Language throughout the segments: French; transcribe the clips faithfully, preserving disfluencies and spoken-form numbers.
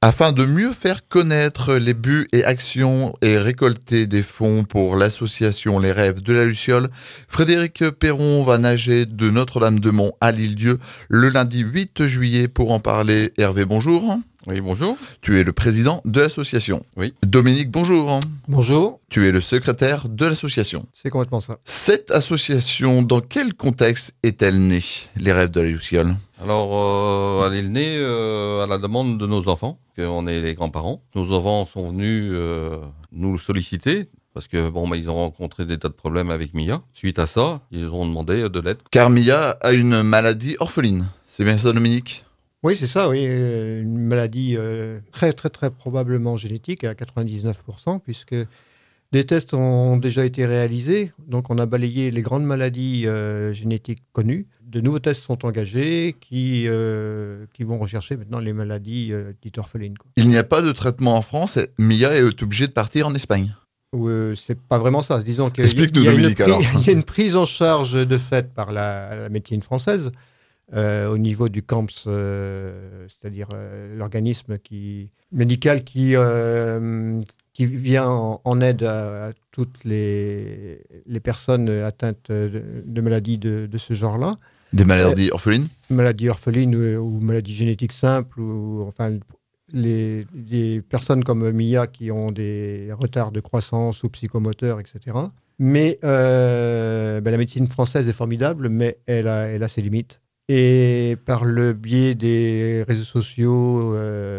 Afin de mieux faire connaître les buts et actions et récolter des fonds pour l'association Les Rêves de la Luciole, Frédéric Perron va nager de Notre-Dame-de-Mont à l'Île-Dieu le lundi huit juillet. Pour en parler, Hervé, bonjour. Oui, bonjour. Tu es le président de l'association. Oui. Dominique, bonjour. Bonjour. Tu es le secrétaire de l'association. C'est complètement ça. Cette association, dans quel contexte est-elle née, Les Rêves de la Luciole ? Alors, euh, elle est née euh, à la demande de nos enfants, qu'on est les grands-parents. Nos enfants sont venus euh, nous solliciter, parce que bon, bah, ils ont rencontré des tas de problèmes avec Mia. Suite à ça, ils ont demandé de l'aide. Car Mia a une maladie orpheline. C'est bien ça, Dominique ? Oui, c'est ça, oui. Une maladie euh, très, très, très probablement génétique à quatre-vingt-dix-neuf pour cent, puisque des tests ont déjà été réalisés. Donc, on a balayé les grandes maladies euh, génétiques connues. De nouveaux tests sont engagés qui, euh, qui vont rechercher maintenant les maladies euh, dites orphelines, quoi. Il n'y a pas de traitement en France et Mia est obligée de partir en Espagne. Euh, c'est pas vraiment ça. Disons qu'il Explique-nous, y a, Dominique, une pri- alors. il y a une prise en charge de fait par la, la médecine française. Euh, au niveau du CAMPS, euh, c'est-à-dire euh, l'organisme qui, médical qui, euh, qui vient en, en aide à, à toutes les, les personnes atteintes de, de maladies de, de ce genre-là. Des maladies euh, orphelines ? Maladies orphelines ou, ou maladies génétiques simples, ou enfin les, les personnes comme Mia qui ont des retards de croissance ou psychomoteurs, et cetera. Mais euh, ben, la médecine française est formidable, mais elle a, elle a ses limites. Et par le biais des réseaux sociaux,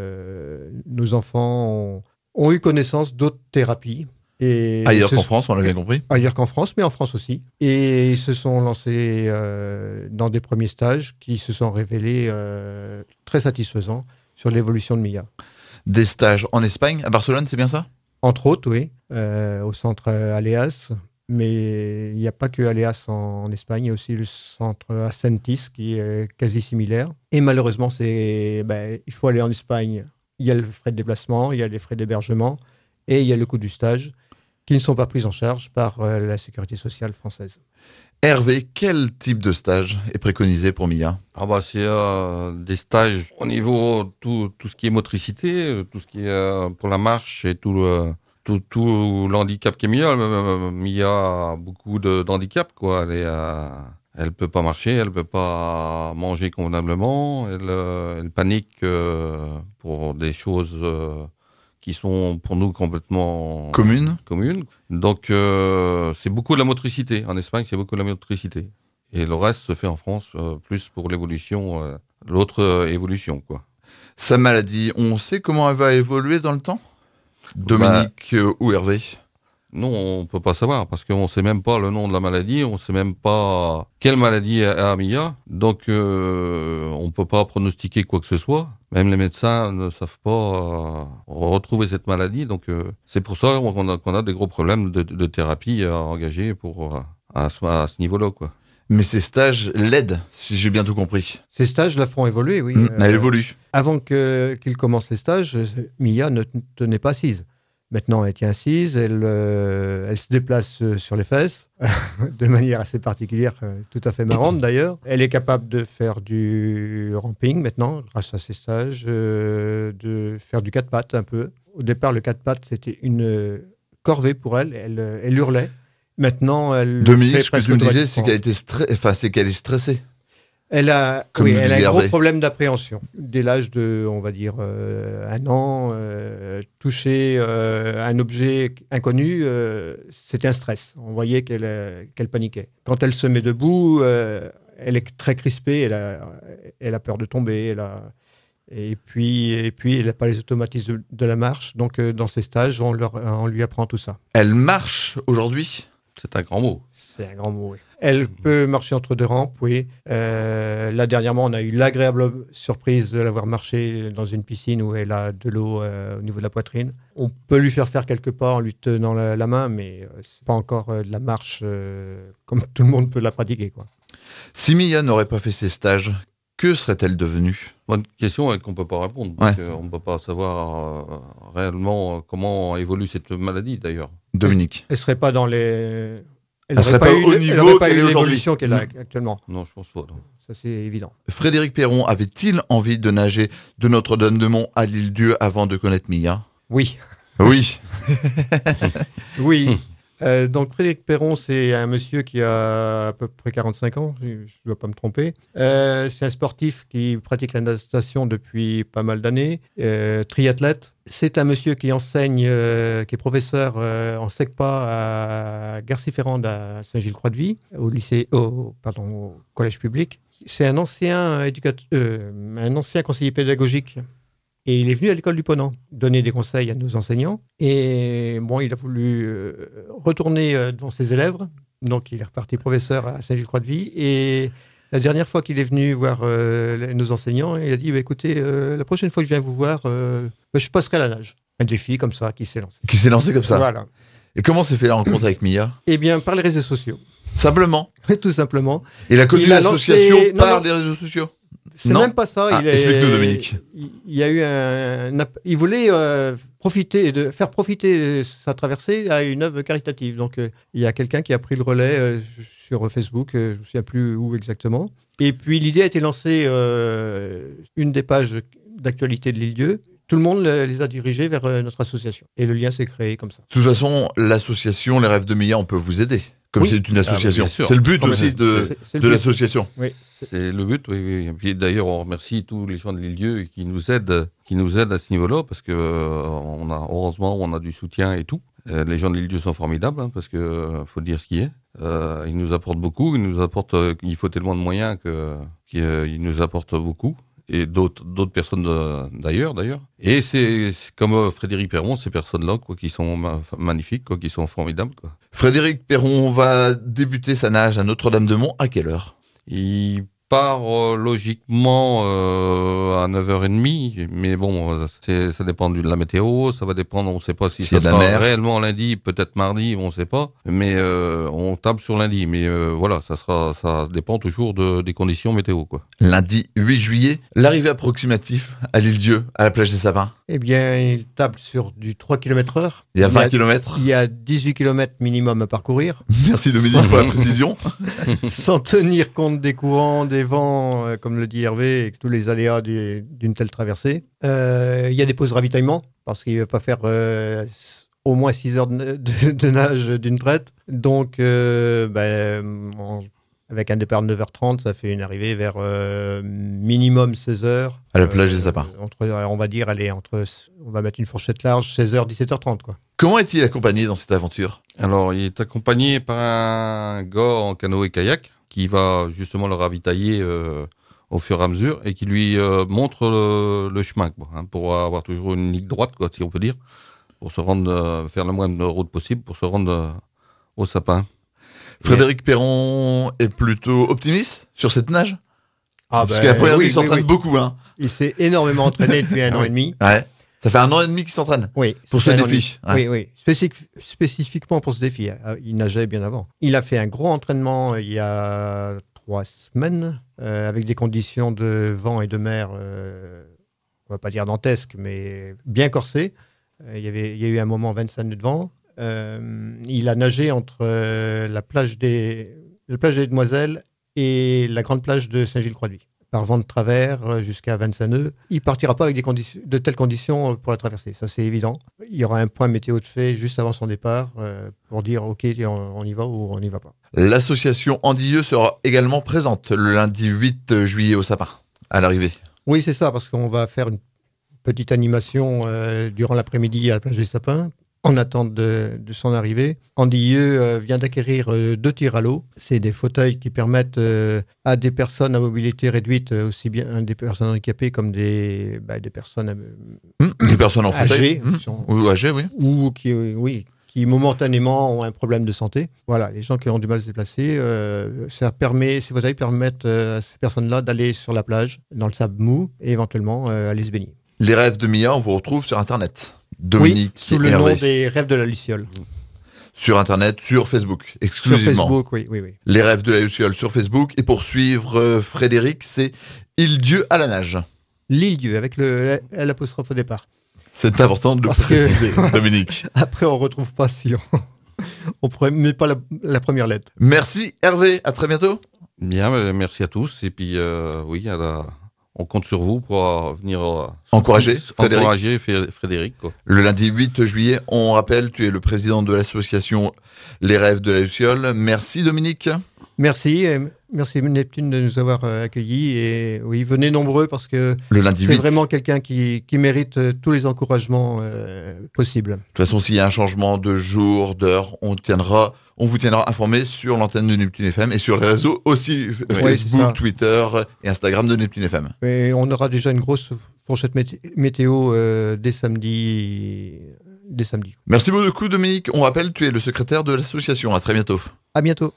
euh, nos enfants ont, ont eu connaissance d'autres thérapies. Et ailleurs qu'en sont, France, on l'a bien compris. Ailleurs qu'en France, mais en France aussi. Et ils se sont lancés euh, dans des premiers stages qui se sont révélés euh, très satisfaisants sur l'évolution de Mia. Des stages en Espagne, à Barcelone, c'est bien ça ? Entre autres, oui, euh, au centre Aleas. Mais il n'y a pas que Aleas en, en Espagne, il y a aussi le centre Asentis qui est quasi similaire. Et malheureusement, c'est, ben, il faut aller en Espagne. Il y a le frais de déplacement, il y a les frais d'hébergement et il y a le coût du stage qui ne sont pas pris en charge par euh, la sécurité sociale française. Hervé, quel type de stage est préconisé pour Mia ? Ah bah c'est euh, des stages au niveau tout tout ce qui est motricité, tout ce qui est euh, pour la marche et tout le Tout, tout l'handicap qui est Mia. Mia a beaucoup de, d'handicap, quoi. Elle est, euh, elle peut pas marcher, elle peut pas manger convenablement, elle, euh, elle panique euh, pour des choses euh, qui sont pour nous complètement communes. communes. Donc euh, c'est beaucoup de la motricité. En Espagne, c'est beaucoup de la motricité. Et le reste se fait en France euh, plus pour l'évolution, euh, l'autre euh, évolution, quoi. Sa maladie, on sait comment elle va évoluer dans le temps ? Dominique bah, ou Hervé ? Non, on peut pas savoir parce qu'on sait même pas le nom de la maladie, on sait même pas quelle maladie a Mia, donc euh, on peut pas pronostiquer quoi que ce soit. Même les médecins ne savent pas euh, retrouver cette maladie, donc euh, c'est pour ça qu'on a, qu'on a des gros problèmes de, de thérapie à engager pour euh, à, ce, à ce niveau-là, quoi. Mais ces stages l'aident, si j'ai bien tout compris. Ces stages la font évoluer, oui. Mmh, euh, elle évolue. Avant que, qu'ils commencent les stages, Mia ne tenait pas assise. Maintenant, elle tient assise, elle, euh, elle se déplace sur les fesses, de manière assez particulière, tout à fait marrante d'ailleurs. Elle est capable de faire du ramping maintenant, grâce à ces stages, euh, de faire du quatre pattes un peu. Au départ, le quatre pattes, c'était une corvée pour elle, elle, elle hurlait. Maintenant, elle Dominique, fait ce que presque tu me disais, c'est automatiquement. qu'elle, était stre... enfin, c'est qu'elle est stressée. Elle a, Comme oui, nous elle a disait un gros Hervé. problème d'appréhension. Dès l'âge de, on va dire, euh, un an, euh, toucher euh, un objet inconnu, euh, c'était un stress. On voyait qu'elle, euh, qu'elle paniquait. Quand elle se met debout, euh, elle est très crispée, elle a, elle a peur de tomber, elle a... Et puis, et puis, elle n'a pas les automatismes de la marche. Donc, euh, dans ces stages, on, leur, on lui apprend tout ça. Elle marche aujourd'hui ? C'est un grand mot. C'est un grand mot, oui. Elle peut marcher entre deux rampes, oui. Euh, là, dernièrement, on a eu l'agréable surprise de la voir marcher dans une piscine où elle a de l'eau euh, au niveau de la poitrine. On peut lui faire faire quelques pas en lui tenant la, la main, mais euh, c'est pas encore euh, de la marche euh, comme tout le monde peut la pratiquer, quoi. Si Mia n'aurait pas fait ses stages, que serait-elle devenue ? Bonne question et qu'on peut pas répondre. Parce Ouais. qu'on ne peut pas savoir euh, réellement comment évolue cette maladie, d'ailleurs. Dominique. Elle serait pas dans les... Elle Elle serait n'aurait pas au eu, niveau elle aurait pas qu'elle eu est aujourd'hui. l'évolution qu'elle a actuellement. Non, je pense pas. Non. Ça, c'est évident. Frédéric Perron avait-il envie de nager de Notre-Dame-de-Mont à l'Île-Dieu avant de connaître Mia? Oui. Oui. Oui. Euh, donc Frédéric Perron, c'est un monsieur qui a à peu près quarante-cinq ans, je ne dois pas me tromper. Euh, c'est un sportif qui pratique la natation depuis pas mal d'années, euh, triathlète. C'est un monsieur qui enseigne, euh, qui est professeur euh, en SECPA à Garcy-Ferrande à Saint-Gilles-Croix-de-Vie, au lycée, au, pardon, au collège public. C'est un ancien éducateur, euh, un ancien conseiller pédagogique. Et il est venu à l'école du Ponant donner des conseils à nos enseignants. Et bon, il a voulu euh, retourner euh, devant ses élèves. Donc, il est reparti professeur à Saint-Gilles-Croix-de-Vie. Et la dernière fois qu'il est venu voir euh, nos enseignants, il a dit bah, écoutez, euh, la prochaine fois que je viens vous voir, euh, bah, je passerai à la nage. Un défi comme ça qui s'est lancé. Qui s'est lancé comme ça. Voilà. Et comment s'est fait la rencontre avec Mia? Eh bien, par les réseaux sociaux. Simplement. Tout simplement. Il a connu Il a lancé- l'association non, par non. les réseaux sociaux. C'est Non. même pas ça. Ah, il est- explique-nous, Dominique. Il, il y a eu un, un app- il voulait euh, profiter de faire profiter sa traversée à une œuvre caritative. Donc euh, il y a quelqu'un qui a pris le relais euh, sur Facebook. Euh, je ne me souviens plus où exactement. Et puis l'idée a été lancée euh, une des pages d'actualité de l'Île-Dieu. Tout le monde le- les a dirigés vers euh, notre association. Et le lien s'est créé comme ça. De toute façon, l'association Les Rêves de Mia, on peut vous aider. Comme Oui. c'est une association. bien sûr. C'est le but Non, mais aussi de, C'est- c'est le de but. l'association. Oui. C'est le but, oui, oui. Et puis d'ailleurs, on remercie tous les gens de l'Île-Dieu qui nous aident, qui nous aident à ce niveau-là, parce que euh, on a, heureusement, on a du soutien et tout. Euh, les gens de l'Île-Dieu sont formidables, hein, parce que euh, faut dire ce qui est. Euh, ils nous apportent beaucoup, ils nous apportent, euh, il faut tellement de moyens que qu'ils euh, ils nous apportent beaucoup. Et d'autres d'autres personnes de- d'ailleurs, d'ailleurs. Et c'est c'est comme euh, Frédéric Perron, ces personnes-là, quoi, qui sont ma- magnifiques, quoi, qui sont formidables, quoi. Frédéric Perron va débuter sa nage à Notre-Dame-de-Mont. À quelle heure? Il part euh, logiquement euh, à neuf heures trente, mais bon, euh, c'est, ça dépend de la météo, ça va dépendre, on ne sait pas si S'il y a ça de la sera mer. réellement lundi, peut-être mardi, on ne sait pas, mais euh, on table sur lundi, mais euh, voilà, ça sera, ça dépend toujours de, des conditions météo, quoi. Lundi huit juillet, l'arrivée approximative à l'Île-Dieu, à la plage des Sapins. Eh bien, il table sur du trois kilomètres heure. Il y a vingt kilomètres. Il y a dix-huit kilomètres minimum à parcourir, Merci Dominique pour la précision. sans tenir compte des courants, des vents, euh, comme le dit Hervé, et tous les aléas du- d'une telle traversée. Euh, il y a des pauses ravitaillement, parce qu'il ne va pas faire euh, s- au moins six heures de, de- de nage d'une traite. Donc, euh, ben, on- avec un départ de neuf heures trente, ça fait une arrivée vers euh, minimum seize heures. À la plage des Sapins. Entre, on va dire, allez, entre, on va mettre une fourchette large, seize heures, dix-sept heures trente, quoi. Comment est-il accompagné dans cette aventure? Alors, il est accompagné par un gars en canoë-kayak qui va justement le ravitailler euh, au fur et à mesure et qui lui euh, montre le, le chemin, quoi, hein, pour avoir toujours une ligne droite, quoi, si on peut dire, pour se rendre, euh, faire le moins de route possible pour se rendre euh, au sapin. Frédéric Perron est plutôt optimiste sur cette nage? Ah, Parce ben, qu'à la première oui, vue, il s'entraîne oui, oui. beaucoup. Hein. Il s'est énormément entraîné depuis un an et demi. Ouais. Ça fait un an et demi qu'il s'entraîne. Oui. Pour c'est ce un an et défi, demi. Oui, oui. Spécifique- spécifiquement pour ce défi. Euh, Il nageait bien avant. Il a fait un gros entraînement euh, il y a trois semaines, euh, avec des conditions de vent et de mer, euh, on va pas dire dantesques, mais bien corsées. Euh, il, y avait, il y a eu un moment vingt-cinq nœuds de vent. Euh, il a nagé entre euh, la plage des, la plage des Demoiselles et la grande plage de Saint-Gilles-Croix-de-Vie, par vent de travers euh, jusqu'à vingt-cinq nœuds. Il partira pas avec des conditions, de telles conditions euh, pour la traversée, ça c'est évident. Il y aura un point météo de fait juste avant son départ euh, pour dire ok, on, on y va ou on n'y va pas. L'association Andilleux sera également présente le lundi huit juillet au Sapin, à l'arrivée. Oui, c'est ça, parce qu'on va faire une petite animation euh, durant l'après-midi à la plage des Sapins, en attente de, de son arrivée. Andilleux euh, vient d'acquérir euh, deux tirs à l'eau. C'est des fauteuils qui permettent euh, à des personnes à mobilité réduite, euh, aussi bien des personnes handicapées comme des, bah, des personnes euh, Hum, Des personnes en fauteuil. âgées, Hum. qui sont- Ou âgées, oui. ou qui, euh, oui, qui momentanément ont un problème de santé. Voilà, les gens qui ont du mal à se déplacer, euh, ça permet, ces fauteuils permettent euh, à ces personnes-là d'aller sur la plage, dans le sable mou, et éventuellement euh, aller se baigner. Les Rêves de Mia, on vous retrouve sur Internet. Dominique oui, sous le et Hervé. nom des Rêves de la Luciole. Sur Internet, sur Facebook, Sur exclusivement. Facebook, oui, oui, oui. Les Rêves de la Luciole sur Facebook. Et pour suivre euh, Frédéric, c'est Il-Dieu à la nage. L'Île-Dieu, avec le L'apostrophe au départ. C'est important de le Parce que- préciser, Dominique. Après, on retrouve pas Sion. On ne met pas la, la première lettre. Merci Hervé, à très bientôt. Bien, euh, merci à tous. Et puis, euh, oui, à la- on compte sur vous pour euh, venir euh, Encourager Frédéric. encourager Fé- Frédéric, quoi. Le lundi huit juillet, on rappelle, tu es le président de l'association Les Rêves de la Luciole. Merci Dominique. Merci, et merci Neptune de nous avoir euh, accueillis. Et oui, venez nombreux parce que Le lundi c'est huit. vraiment quelqu'un qui, qui mérite euh, tous les encouragements euh, possibles. De toute façon, s'il y a un changement de jour, d'heure, on tiendra, on vous tiendra informé sur l'antenne de Neptune F M et sur les réseaux aussi, Oui, c'est Facebook, ça. Twitter et Instagram de Neptune F M. Et on aura déjà une grosse fourchette mét- météo euh, dès samedi. Dès samedi. Merci beaucoup Dominique. On rappelle, tu es le secrétaire de l'association. À très bientôt. À bientôt.